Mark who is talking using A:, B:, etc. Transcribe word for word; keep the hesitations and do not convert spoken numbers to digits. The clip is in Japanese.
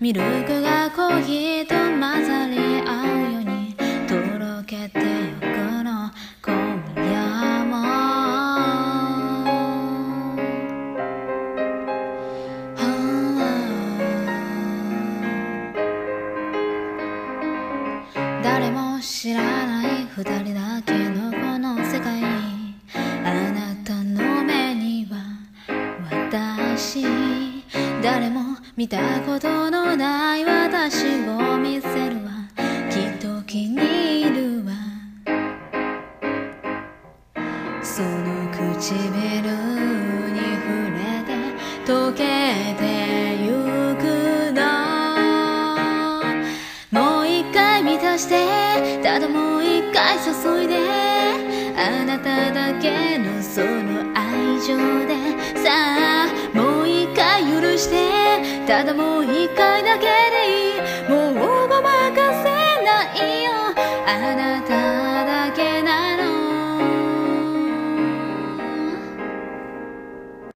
A: ミルクがコーヒーと混ざり合うようにとろけてゆくの今夜も、はあ、誰も知らない二人だけのこの世界、あなたの目には私、誰も見たことのない私を見せるわ、きっと気に入るわ、その唇に触れて溶けてゆくの、もう一回満たして、ただもう一回注いで、あなただけのその愛情で、さあもう一回許して、ただもう一回だけ